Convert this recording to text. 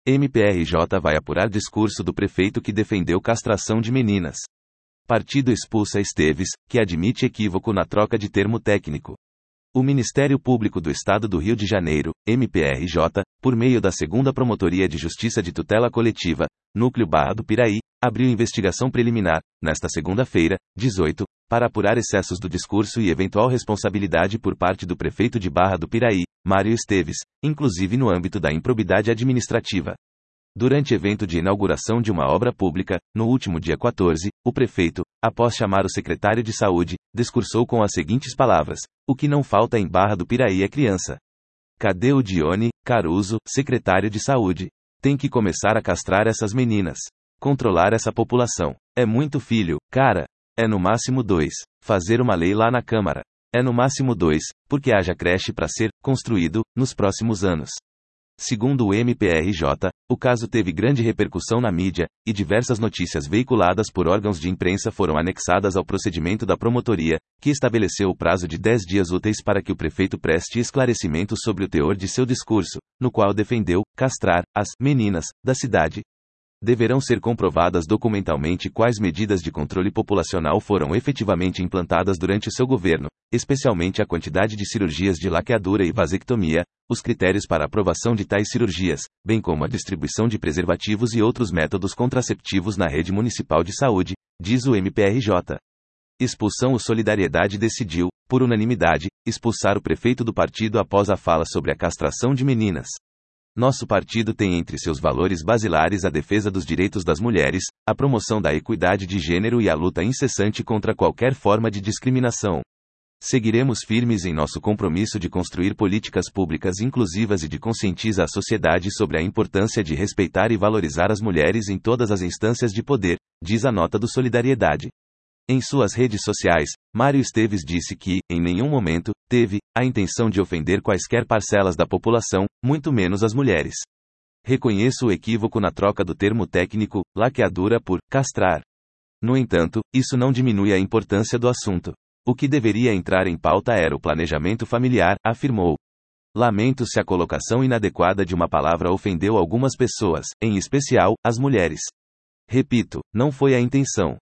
MPRJ vai apurar discurso do prefeito que defendeu castração de meninas. Partido expulsa Esteves, que admite equívoco na troca de termo técnico. O Ministério Público do Estado do Rio de Janeiro, MPRJ, por meio da 2ª Promotoria de Justiça de Tutela Coletiva, Núcleo Barra do Piraí, abriu investigação preliminar, nesta segunda-feira, 18, para apurar excessos do discurso e eventual responsabilidade por parte do prefeito de Barra do Piraí, Mário Esteves, inclusive no âmbito da improbidade administrativa. Durante evento de inauguração de uma obra pública, no último dia 14, o prefeito, após chamar o secretário de Saúde, discursou com as seguintes palavras: "O que não falta em Barra do Piraí é criança. Cadê o Dione Caruso, secretário de Saúde? Tem que começar a castrar essas meninas. Controlar essa população. É muito filho, cara. É no máximo 2. Fazer uma lei lá na Câmara. É no máximo 2, porque haja creche para ser construído nos próximos anos." Segundo o MPRJ, o caso teve grande repercussão na mídia, e diversas notícias veiculadas por órgãos de imprensa foram anexadas ao procedimento da promotoria, que estabeleceu o prazo de 10 dias úteis para que o prefeito preste esclarecimento sobre o teor de seu discurso, no qual defendeu castrar as meninas da cidade. Deverão ser comprovadas documentalmente quais medidas de controle populacional foram efetivamente implantadas durante seu governo, especialmente a quantidade de cirurgias de laqueadura e vasectomia, os critérios para aprovação de tais cirurgias, bem como a distribuição de preservativos e outros métodos contraceptivos na rede municipal de saúde, diz o MPRJ. Expulsão. O Solidariedade decidiu, por unanimidade, expulsar o prefeito do partido após a fala sobre a castração de meninas. Nosso partido tem entre seus valores basilares a defesa dos direitos das mulheres, a promoção da equidade de gênero e a luta incessante contra qualquer forma de discriminação. Seguiremos firmes em nosso compromisso de construir políticas públicas inclusivas e de conscientizar a sociedade sobre a importância de respeitar e valorizar as mulheres em todas as instâncias de poder, diz a nota do Solidariedade. Em suas redes sociais, Mário Esteves disse que, em nenhum momento, teve a intenção de ofender quaisquer parcelas da população, muito menos as mulheres. Reconheço o equívoco na troca do termo técnico, laqueadura, por castrar. No entanto, isso não diminui a importância do assunto. O que deveria entrar em pauta era o planejamento familiar, afirmou. Lamento se a colocação inadequada de uma palavra ofendeu algumas pessoas, em especial, as mulheres. Repito, não foi a intenção.